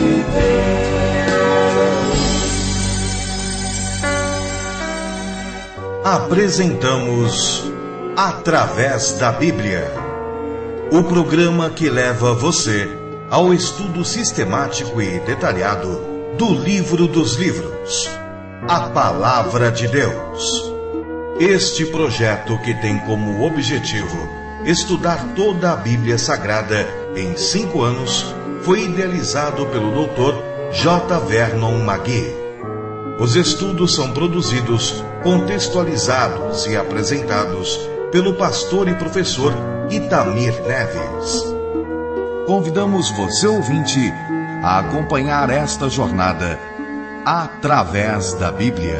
Apresentamos Através da Bíblia, o programa que leva você ao estudo sistemático e detalhado do Livro dos Livros, a Palavra de Deus. Este projeto, que tem como objetivo estudar toda a Bíblia Sagrada em 5 anos, foi idealizado pelo Dr. J. Vernon Magee. Os estudos são produzidos, contextualizados e apresentados pelo pastor e professor Itamir Neves. Convidamos você, ouvinte, a acompanhar esta jornada através da Bíblia.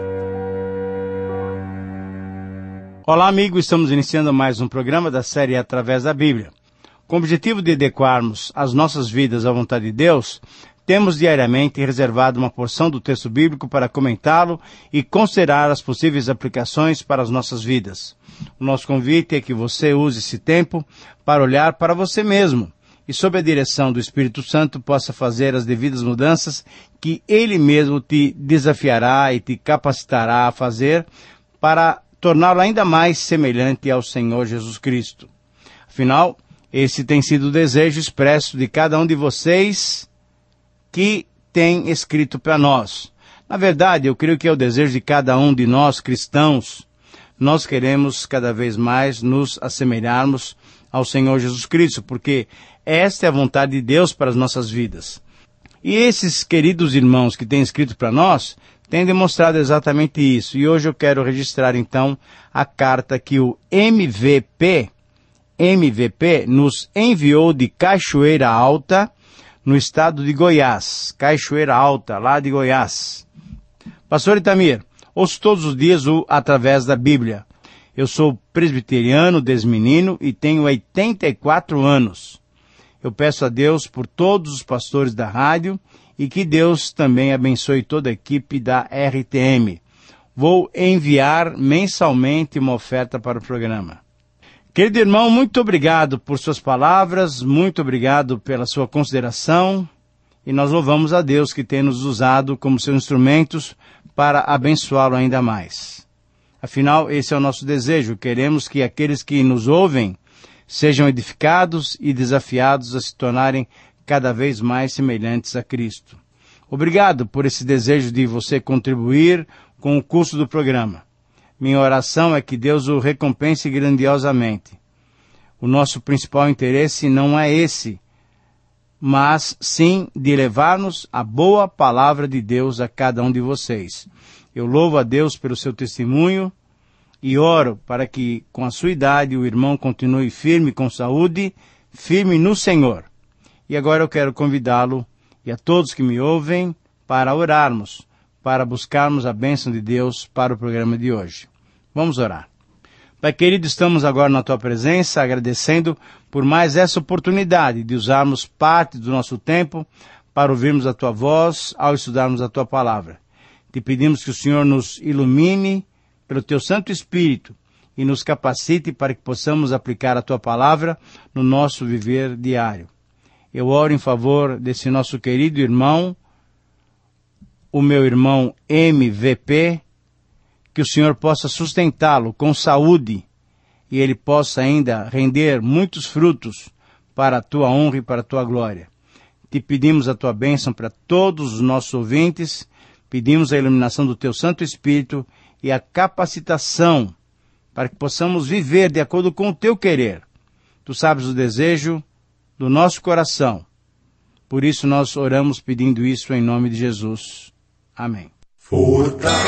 Olá, amigo, estamos iniciando mais um programa da série Através da Bíblia. Com o objetivo de adequarmos as nossas vidas à vontade de Deus, temos diariamente reservado uma porção do texto bíblico para comentá-lo e considerar as possíveis aplicações para as nossas vidas. O nosso convite é que você use esse tempo para olhar para você mesmo e, sob a direção do Espírito Santo, possa fazer as devidas mudanças que Ele mesmo te desafiará e te capacitará a fazer para torná-lo ainda mais semelhante ao Senhor Jesus Cristo. Afinal, esse tem sido o desejo expresso de cada um de vocês que tem escrito para nós. Na verdade, eu creio que é o desejo de cada um de nós cristãos. Nós queremos cada vez mais nos assemelharmos ao Senhor Jesus Cristo, porque esta é a vontade de Deus para as nossas vidas. E esses queridos irmãos que têm escrito para nós têm demonstrado exatamente isso. E hoje eu quero registrar então a carta que o MVP nos enviou de Cachoeira Alta, no estado de Goiás. Cachoeira Alta, lá de Goiás. Pastor Itamir, ouço todos os dias o Através da Bíblia. Eu sou presbiteriano desde menino e tenho 84 anos. Eu peço a Deus por todos os pastores da rádio e que Deus também abençoe toda a equipe da RTM. Vou enviar mensalmente uma oferta para o programa. Querido irmão, muito obrigado por suas palavras, muito obrigado pela sua consideração, e nós louvamos a Deus que tem nos usado como seus instrumentos para abençoá-lo ainda mais. Afinal, esse é o nosso desejo. Queremos que aqueles que nos ouvem sejam edificados e desafiados a se tornarem cada vez mais semelhantes a Cristo. Obrigado por esse desejo de você contribuir com o custo do programa. Minha oração é que Deus o recompense grandiosamente. O nosso principal interesse não é esse, mas sim de levar-nos a boa palavra de Deus a cada um de vocês. Eu louvo a Deus pelo seu testemunho e oro para que, com a sua idade, o irmão continue firme com saúde, firme no Senhor. E agora eu quero convidá-lo e a todos que me ouvem para orarmos, para buscarmos a bênção de Deus para o programa de hoje. Vamos orar. Pai querido, estamos agora na Tua presença, agradecendo por mais essa oportunidade de usarmos parte do nosso tempo para ouvirmos a Tua voz ao estudarmos a Tua palavra. Te pedimos que o Senhor nos ilumine pelo Teu Santo Espírito e nos capacite para que possamos aplicar a Tua palavra no nosso viver diário. Eu oro em favor desse nosso querido irmão, o meu irmão MVP, que o Senhor possa sustentá-lo com saúde e ele possa ainda render muitos frutos para a Tua honra e para a Tua glória. Te pedimos a Tua bênção para todos os nossos ouvintes, pedimos a iluminação do Teu Santo Espírito e a capacitação para que possamos viver de acordo com o Teu querer. Tu sabes o desejo do nosso coração. Por isso nós oramos pedindo isso em nome de Jesus. Amém. Fortalece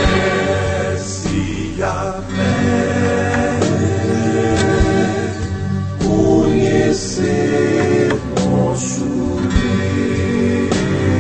a fé, conhecer nosso Deus.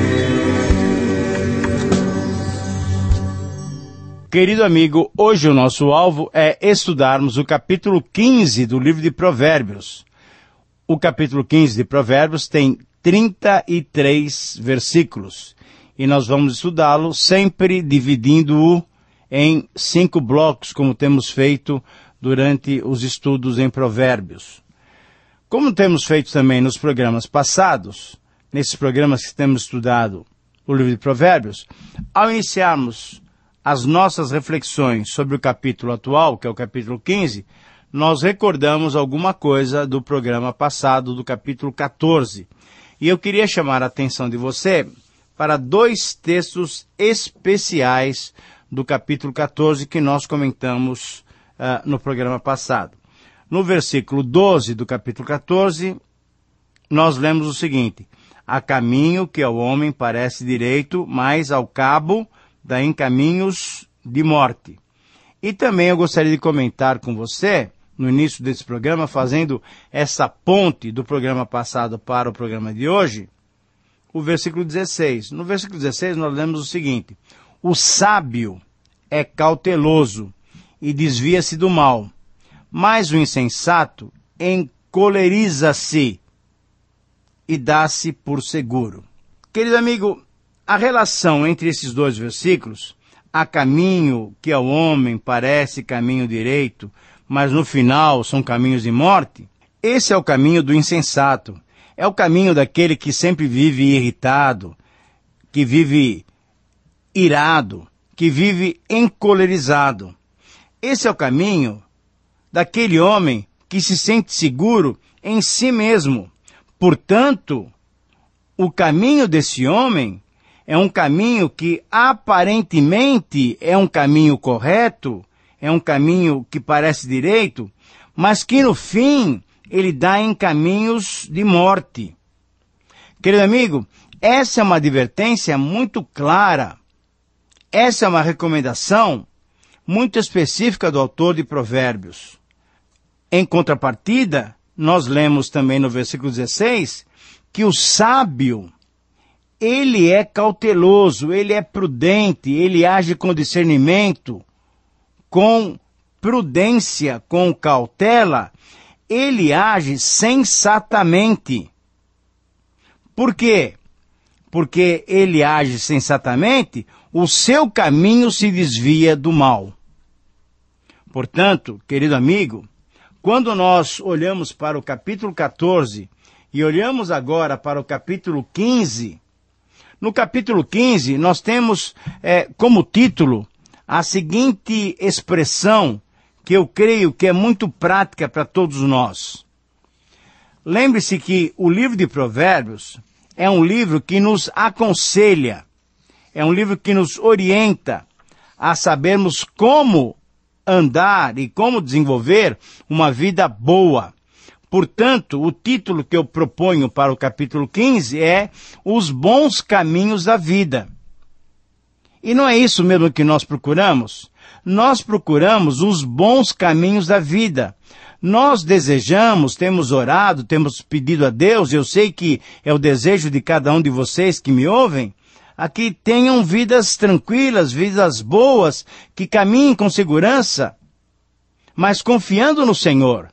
Querido amigo, hoje o nosso alvo é estudarmos o capítulo 15 do livro de Provérbios. O capítulo 15 de Provérbios tem 33 versículos. E nós vamos estudá-lo sempre dividindo-o em 5 blocos, como temos feito durante os estudos em Provérbios. Como temos feito também nos programas passados, nesses programas que temos estudado o livro de Provérbios, ao iniciarmos as nossas reflexões sobre o capítulo atual, que é o capítulo 15, nós recordamos alguma coisa do programa passado, do capítulo 14. E eu queria chamar a atenção de você para 2 textos especiais do capítulo 14 que nós comentamos no programa passado. No versículo 12 do capítulo 14, nós lemos o seguinte: há caminho que ao homem parece direito, mas ao cabo dá em caminhos de morte. E também eu gostaria de comentar com você, no início desse programa, fazendo essa ponte do programa passado para o programa de hoje, o versículo 16. No versículo 16 nós lemos o seguinte: o sábio é cauteloso e desvia-se do mal, mas o insensato encoleriza-se e dá-se por seguro. Querido amigo, a relação entre esses 2 versículos, há caminho que ao homem parece caminho direito, mas no final são caminhos de morte, esse é o caminho do insensato. É o caminho daquele que sempre vive irritado, que vive irado, que vive encolerizado. Esse é o caminho daquele homem que se sente seguro em si mesmo. Portanto, o caminho desse homem é um caminho que aparentemente é um caminho correto, é um caminho que parece direito, mas que no fim ele dá em caminhos de morte. Querido amigo, essa é uma advertência muito clara. Essa é uma recomendação muito específica do autor de Provérbios. Em contrapartida, nós lemos também no versículo 16 que o sábio, ele é cauteloso, ele é prudente, ele age com discernimento, com prudência, com cautela, ele age sensatamente. Por quê? Porque ele age sensatamente, o seu caminho se desvia do mal. Portanto, querido amigo, quando nós olhamos para o capítulo 14 e olhamos agora para o capítulo 15, no capítulo 15 nós temos como título a seguinte expressão que eu creio que é muito prática para todos nós. Lembre-se que o livro de Provérbios é um livro que nos aconselha, é um livro que nos orienta a sabermos como andar e como desenvolver uma vida boa. Portanto, o título que eu proponho para o capítulo 15 é Os Bons Caminhos da Vida. E não é isso mesmo que nós procuramos? Nós procuramos os bons caminhos da vida. Nós desejamos, temos orado, temos pedido a Deus, eu sei que é o desejo de cada um de vocês que me ouvem, a que tenham vidas tranquilas, vidas boas, que caminhem com segurança, mas confiando no Senhor.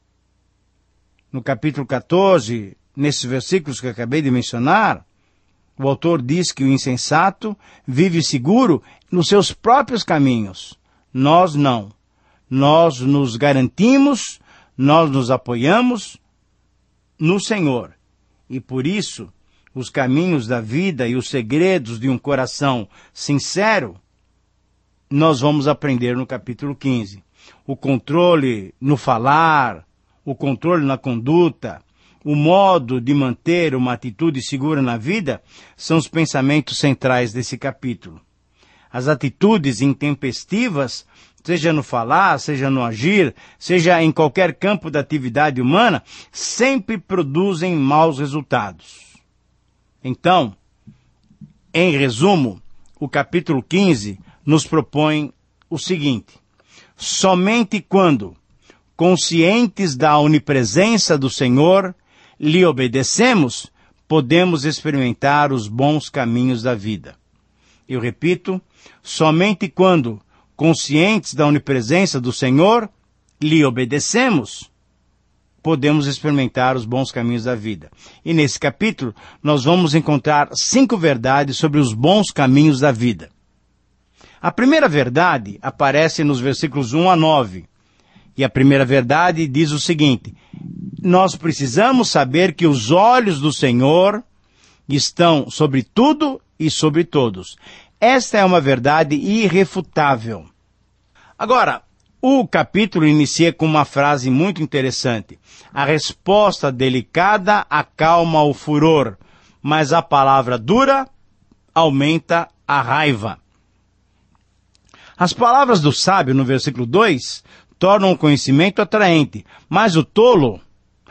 No capítulo 14, nesses versículos que eu acabei de mencionar, o autor diz que o insensato vive seguro nos seus próprios caminhos. Nós não. Nós nos garantimos, nós nos apoiamos no Senhor. E por isso, os caminhos da vida e os segredos de um coração sincero, nós vamos aprender no capítulo 15. O controle no falar, o controle na conduta, o modo de manter uma atitude segura na vida, são os pensamentos centrais desse capítulo. As atitudes intempestivas, seja no falar, seja no agir, seja em qualquer campo da atividade humana, sempre produzem maus resultados. Então, em resumo, o capítulo 15 nos propõe o seguinte: somente quando, conscientes da onipresença do Senhor, lhe obedecemos, podemos experimentar os bons caminhos da vida. Eu repito, somente quando, conscientes da onipresença do Senhor, lhe obedecemos, podemos experimentar os bons caminhos da vida. E nesse capítulo, nós vamos encontrar 5 verdades sobre os bons caminhos da vida. A primeira verdade aparece nos versículos 1 a 9. E a primeira verdade diz o seguinte: nós precisamos saber que os olhos do Senhor estão sobre tudo e sobre todos. Esta é uma verdade irrefutável. Agora, o capítulo inicia com uma frase muito interessante. A resposta delicada acalma o furor, mas a palavra dura aumenta a raiva. As palavras do sábio, no versículo 2, tornam o conhecimento atraente, mas o tolo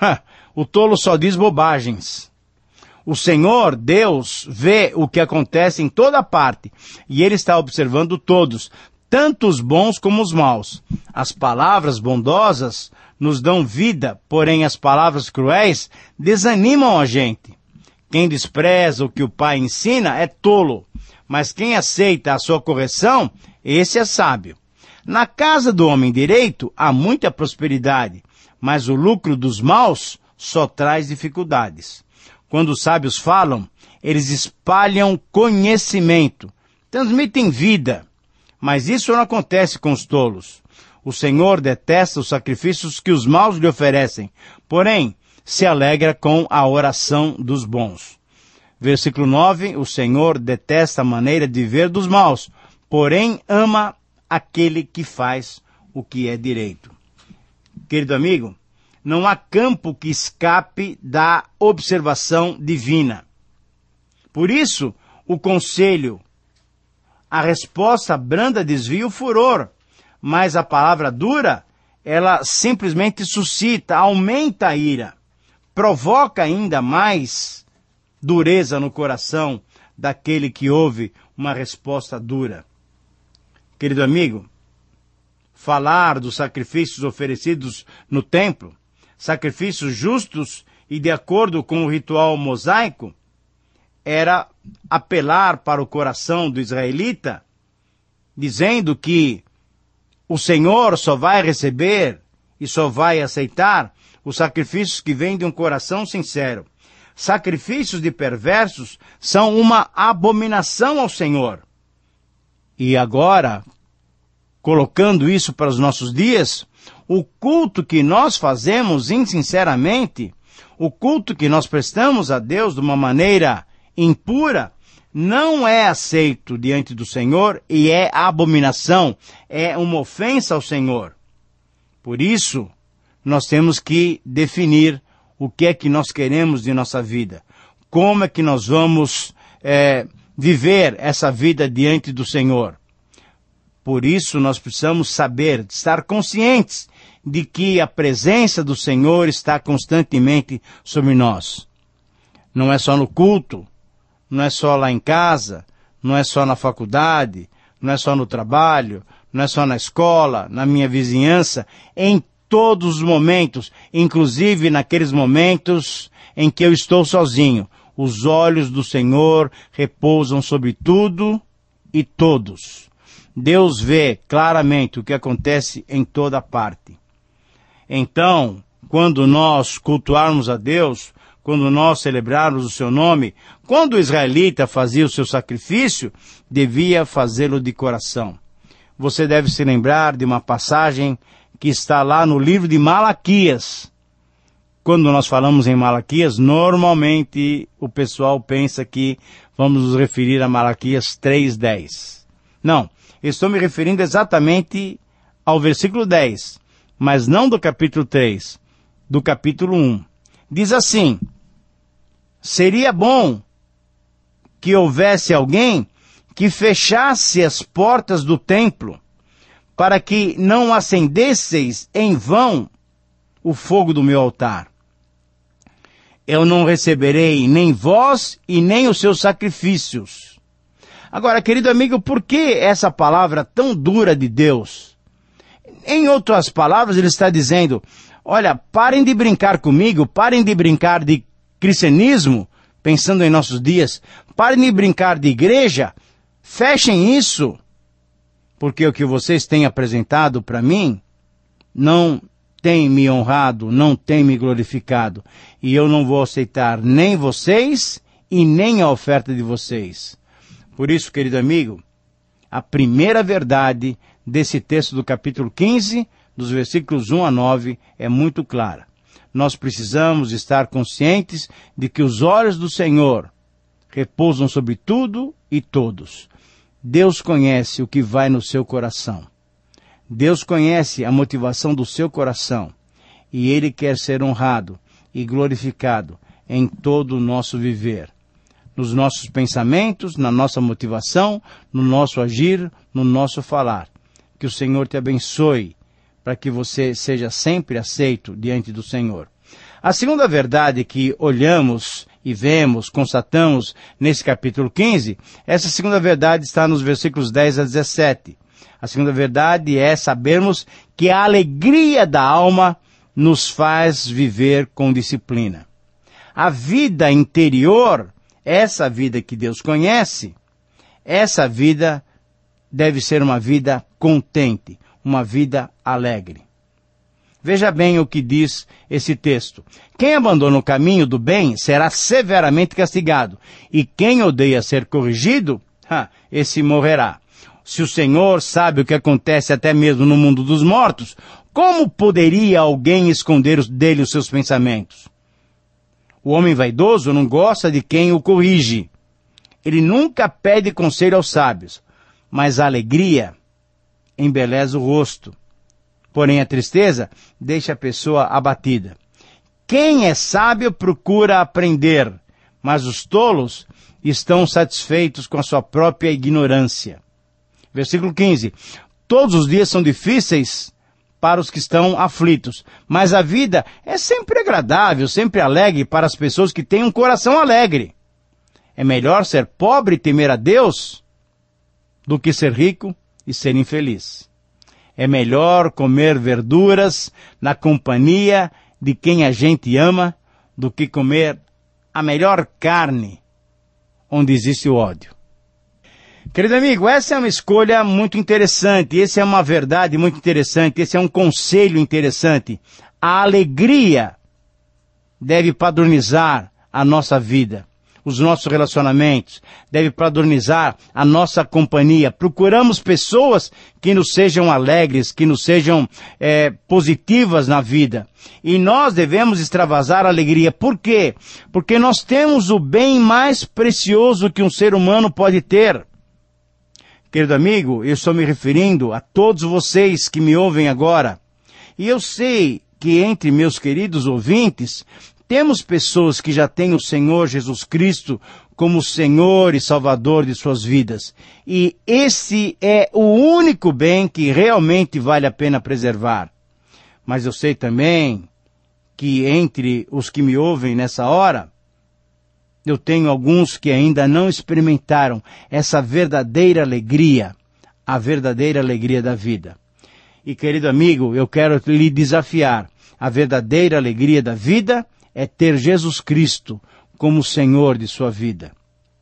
só diz bobagens. O Senhor, Deus, vê o que acontece em toda parte, e Ele está observando todos, tanto os bons como os maus. As palavras bondosas nos dão vida, porém as palavras cruéis desanimam a gente. Quem despreza o que o pai ensina é tolo, mas quem aceita a sua correção, esse é sábio. Na casa do homem direito há muita prosperidade, mas o lucro dos maus só traz dificuldades. Quando os sábios falam, eles espalham conhecimento, transmitem vida, mas isso não acontece com os tolos. O Senhor detesta os sacrifícios que os maus lhe oferecem, porém se alegra com a oração dos bons. Versículo 9, o Senhor detesta a maneira de viver dos maus, porém ama aquele que faz o que é direito. Querido amigo, não há campo que escape da observação divina. Por isso, o conselho, a resposta branda desvia o furor, mas a palavra dura, ela simplesmente suscita, aumenta a ira, provoca ainda mais dureza no coração daquele que ouve uma resposta dura. Querido amigo, falar dos sacrifícios oferecidos no templo, sacrifícios justos e de acordo com o ritual mosaico, era apelar para o coração do israelita, dizendo que o Senhor só vai receber e só vai aceitar os sacrifícios que vêm de um coração sincero. Sacrifícios de perversos são uma abominação ao Senhor. E agora, colocando isso para os nossos dias, o culto que nós fazemos insinceramente, o culto que nós prestamos a Deus de uma maneira impura, não é aceito diante do Senhor e é abominação, é uma ofensa ao Senhor. Por isso, nós temos que definir o que é que nós queremos de nossa vida. Como é que nós vamos viver essa vida diante do Senhor. Por isso, nós precisamos saber, estar conscientes de que a presença do Senhor está constantemente sobre nós. Não é só no culto, não é só lá em casa, não é só na faculdade, não é só no trabalho, não é só na escola, na minha vizinhança, em todos os momentos, inclusive naqueles momentos em que eu estou sozinho. Os olhos do Senhor repousam sobre tudo e todos. Deus vê claramente o que acontece em toda parte. Então, quando nós cultuarmos a Deus, quando nós celebrarmos o seu nome, quando o israelita fazia o seu sacrifício, devia fazê-lo de coração. Você deve se lembrar de uma passagem que está lá no livro de Malaquias. Quando nós falamos em Malaquias, normalmente o pessoal pensa que vamos nos referir a Malaquias 3:10. Não, estou me referindo exatamente ao versículo 10, mas não do capítulo 3, do capítulo 1. Diz assim: seria bom que houvesse alguém que fechasse as portas do templo, para que não acendesseis em vão o fogo do meu altar. Eu não receberei nem vós e nem os seus sacrifícios. Agora, querido amigo, por que essa palavra tão dura de Deus? Em outras palavras, ele está dizendo: olha, parem de brincar comigo, parem de brincar de cristianismo, pensando em nossos dias, parem de brincar de igreja, fechem isso, porque o que vocês têm apresentado para mim não tem me honrado, não tem me glorificado, e eu não vou aceitar nem vocês e nem a oferta de vocês. Por isso, querido amigo, a primeira verdade desse texto do capítulo 15, dos versículos 1 a 9, é muito clara. Nós precisamos estar conscientes de que os olhos do Senhor repousam sobre tudo e todos. Deus conhece o que vai no seu coração. Deus conhece a motivação do seu coração. E Ele quer ser honrado e glorificado em todo o nosso viver. Nos nossos pensamentos, na nossa motivação, no nosso agir, no nosso falar. Que o Senhor te abençoe, para que você seja sempre aceito diante do Senhor. A segunda verdade que olhamos e vemos, constatamos nesse capítulo 15, essa segunda verdade está nos versículos 10 a 17. A segunda verdade é sabermos que a alegria da alma nos faz viver com disciplina. A vida interior, essa vida que Deus conhece, essa vida deve ser uma vida contente, uma vida alegre. Veja bem o que diz esse texto. Quem abandona o caminho do bem será severamente castigado, e quem odeia ser corrigido, esse morrerá. Se o Senhor sabe o que acontece até mesmo no mundo dos mortos, como poderia alguém esconder dele os seus pensamentos? O homem vaidoso não gosta de quem o corrige. Ele nunca pede conselho aos sábios, mas a alegria embeleza o rosto. Porém, a tristeza deixa a pessoa abatida. Quem é sábio procura aprender, mas os tolos estão satisfeitos com a sua própria ignorância. Versículo 15. Todos os dias são difíceis para os que estão aflitos, mas a vida é sempre agradável, sempre alegre para as pessoas que têm um coração alegre. É melhor ser pobre e temer a Deus do que ser rico e ser infeliz. É melhor comer verduras na companhia de quem a gente ama do que comer a melhor carne onde existe o ódio. Querido amigo, essa é uma escolha muito interessante, essa é uma verdade muito interessante, esse é um conselho interessante. A alegria deve padronizar a nossa vida, os nossos relacionamentos, deve padronizar a nossa companhia. Procuramos pessoas que nos sejam alegres, que nos sejam positivas na vida. E nós devemos extravasar a alegria. Por quê? Porque nós temos o bem mais precioso que um ser humano pode ter. Querido amigo, eu estou me referindo a todos vocês que me ouvem agora. E eu sei que entre meus queridos ouvintes, temos pessoas que já têm o Senhor Jesus Cristo como Senhor e Salvador de suas vidas. E esse é o único bem que realmente vale a pena preservar. Mas eu sei também que entre os que me ouvem nessa hora, eu tenho alguns que ainda não experimentaram essa verdadeira alegria, a verdadeira alegria da vida. E querido amigo, eu quero lhe desafiar. A verdadeira alegria da vida é ter Jesus Cristo como Senhor de sua vida.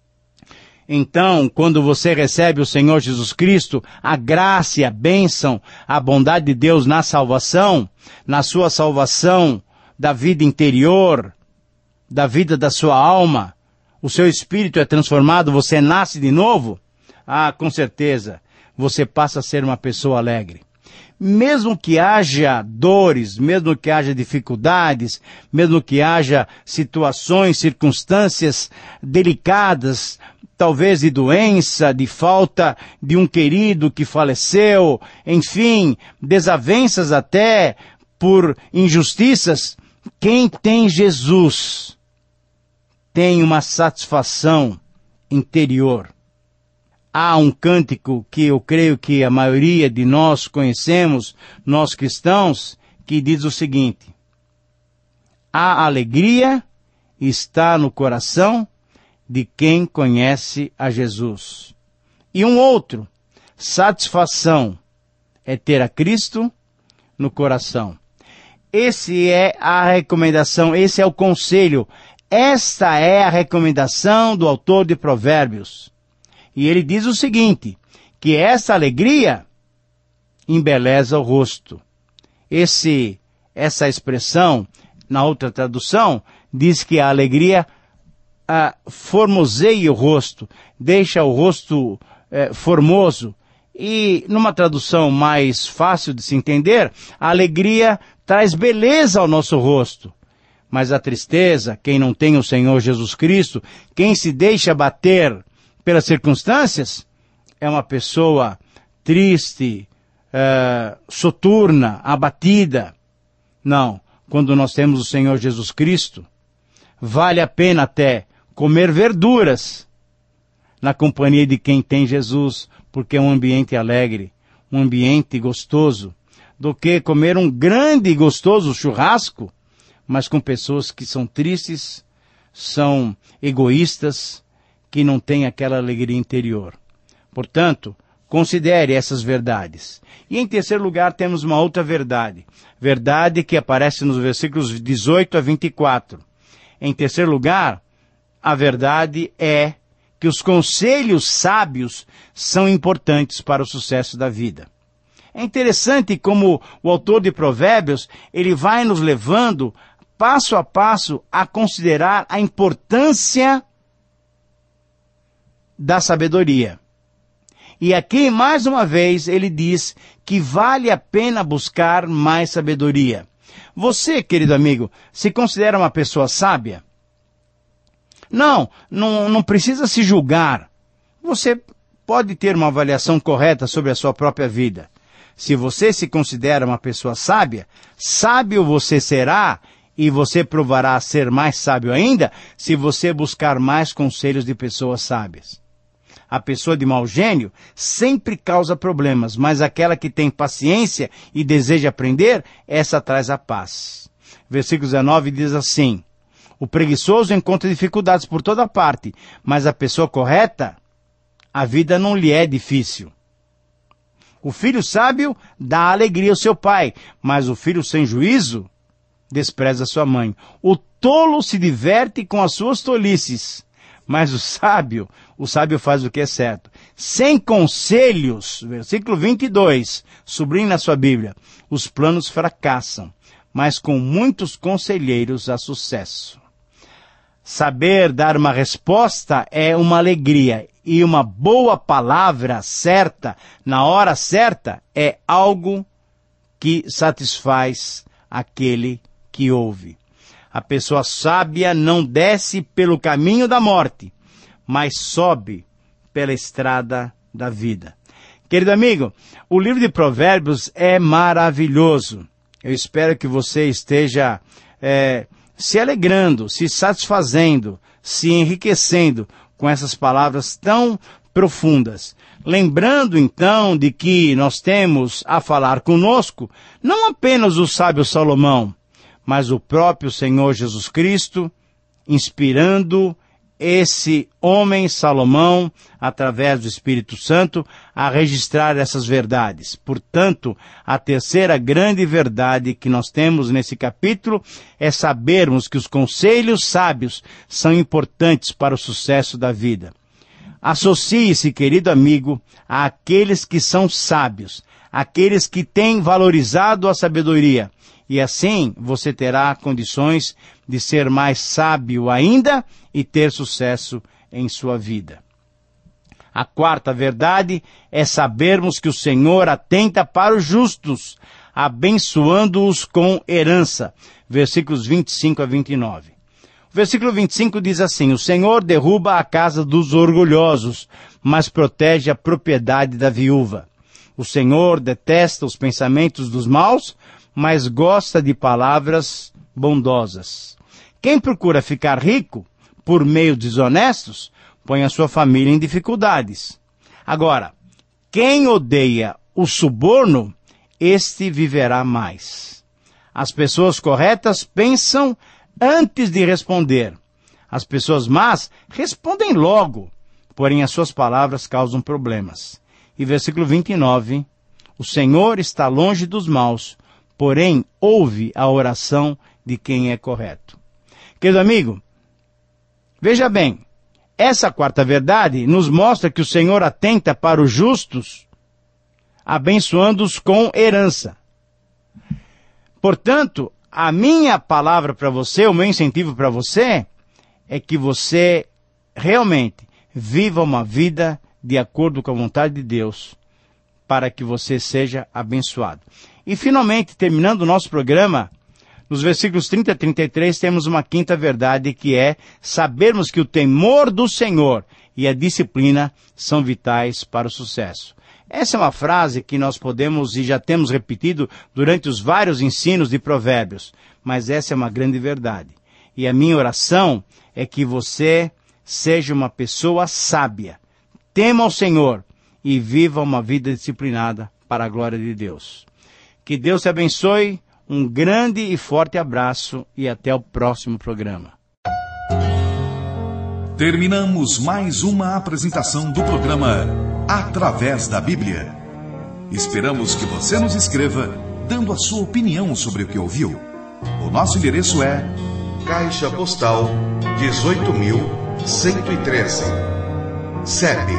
Então, quando você recebe o Senhor Jesus Cristo, a graça e a bênção, a bondade de Deus na salvação, na sua salvação da vida interior, da vida da sua alma, o seu espírito é transformado, você nasce de novo, com certeza, você passa a ser uma pessoa alegre. Mesmo que haja dores, mesmo que haja dificuldades, mesmo que haja situações, circunstâncias delicadas, talvez de doença, de falta de um querido que faleceu, enfim, desavenças até por injustiças, quem tem Jesus tem uma satisfação interior. Há um cântico que eu creio que a maioria de nós conhecemos, nós cristãos, que diz o seguinte: a alegria está no coração de quem conhece a Jesus. E um outro, satisfação é ter a Cristo no coração. Esse é a recomendação, esse é o conselho, esta é a recomendação do autor de Provérbios. E ele diz o seguinte, que essa alegria embeleza o rosto. Essa expressão, na outra tradução, diz que a alegria formoseia o rosto, deixa o rosto formoso. E numa tradução mais fácil de se entender, a alegria traz beleza ao nosso rosto. Mas a tristeza, quem não tem o Senhor Jesus Cristo, quem se deixa bater pelas circunstâncias, é uma pessoa triste, soturna, abatida. Não, quando nós temos o Senhor Jesus Cristo, vale a pena até comer verduras na companhia de quem tem Jesus, porque é um ambiente alegre, um ambiente gostoso, do que comer um grande e gostoso churrasco, mas com pessoas que são tristes, são egoístas, que não têm aquela alegria interior. Portanto, considere essas verdades. E em terceiro lugar temos uma outra verdade. Verdade que aparece nos versículos 18 a 24. Em terceiro lugar, a verdade é que os conselhos sábios são importantes para o sucesso da vida. É interessante como o autor de Provérbios, ele vai nos levando passo a passo a considerar a importância da sabedoria. E aqui, mais uma vez, ele diz que vale a pena buscar mais sabedoria. Você, querido amigo, se considera uma pessoa sábia? Não precisa se julgar. Você pode ter uma avaliação correta sobre a sua própria vida. Se você se considera uma pessoa sábia, sábio você será e você provará ser mais sábio ainda se você buscar mais conselhos de pessoas sábias. A pessoa de mau gênio sempre causa problemas, mas aquela que tem paciência e deseja aprender, essa traz a paz. Versículo 19 diz assim: o preguiçoso encontra dificuldades por toda parte, mas a pessoa correta, a vida não lhe é difícil. O filho sábio dá alegria ao seu pai, mas o filho sem juízo despreza sua mãe. O tolo se diverte com as suas tolices, mas o sábio faz o que é certo. Sem conselhos, versículo 22, sublinhe na sua Bíblia, os planos fracassam, mas com muitos conselheiros há sucesso. Saber dar uma resposta é uma alegria, e uma boa palavra certa, na hora certa, é algo que satisfaz aquele que ouve. A pessoa sábia não desce pelo caminho da morte, mas sobe pela estrada da vida. Querido amigo, o livro de Provérbios é maravilhoso. Eu espero que você esteja se alegrando, se satisfazendo, se enriquecendo com essas palavras tão profundas. Lembrando então de que nós temos a falar conosco não apenas o sábio Salomão, mas o próprio Senhor Jesus Cristo, inspirando esse homem Salomão, através do Espírito Santo, a registrar essas verdades. Portanto, a terceira grande verdade que nós temos nesse capítulo é sabermos que os conselhos sábios são importantes para o sucesso da vida. Associe-se, querido amigo, àqueles que são sábios, àqueles que têm valorizado a sabedoria, e assim você terá condições de ser mais sábio ainda e ter sucesso em sua vida. A quarta verdade é sabermos que o Senhor atenta para os justos, abençoando-os com herança. Versículos 25 a 29. O versículo 25 diz assim: o Senhor derruba a casa dos orgulhosos, mas protege a propriedade da viúva. O Senhor detesta os pensamentos dos maus, mas gosta de palavras bondosas. Quem procura ficar rico por meios desonestos, põe a sua família em dificuldades. Agora, quem odeia o suborno, este viverá mais. As pessoas corretas pensam antes de responder. As pessoas más respondem logo, porém as suas palavras causam problemas. E versículo 29, o Senhor está longe dos maus, porém ouve a oração de quem é correto. Querido amigo, veja bem, essa quarta verdade nos mostra que o Senhor atenta para os justos, abençoando-os com herança. Portanto, a minha palavra para você, o meu incentivo para você, é que você realmente viva uma vida de acordo com a vontade de Deus, para que você seja abençoado. E finalmente, terminando o nosso programa, Nos versículos 30 a 33 temos uma quinta verdade, que é sabermos que o temor do Senhor e a disciplina são vitais para o sucesso. Essa é uma frase que nós podemos e já temos repetido durante os vários ensinos de Provérbios, mas essa é uma grande verdade. E a minha oração é que você seja uma pessoa sábia, tema ao Senhor e viva uma vida disciplinada para a glória de Deus. Que Deus te abençoe, um grande e forte abraço e até o próximo programa. Terminamos mais uma apresentação do programa Através da Bíblia. Esperamos que você nos escreva dando a sua opinião sobre o que ouviu. O nosso endereço é Caixa Postal 18.113, CEP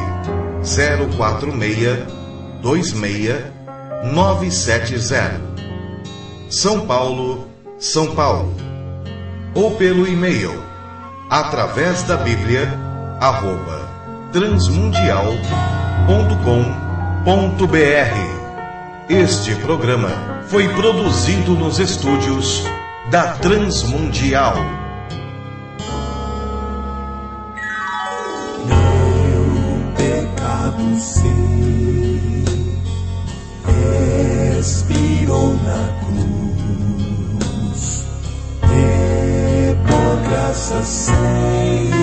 04626-970, São Paulo, São Paulo. Ou pelo e-mail através da Bíblia @transmundial.com.br. Este programa foi produzido nos estúdios da Transmundial. Meu pecado sei, expirou na cruz, e por graça sem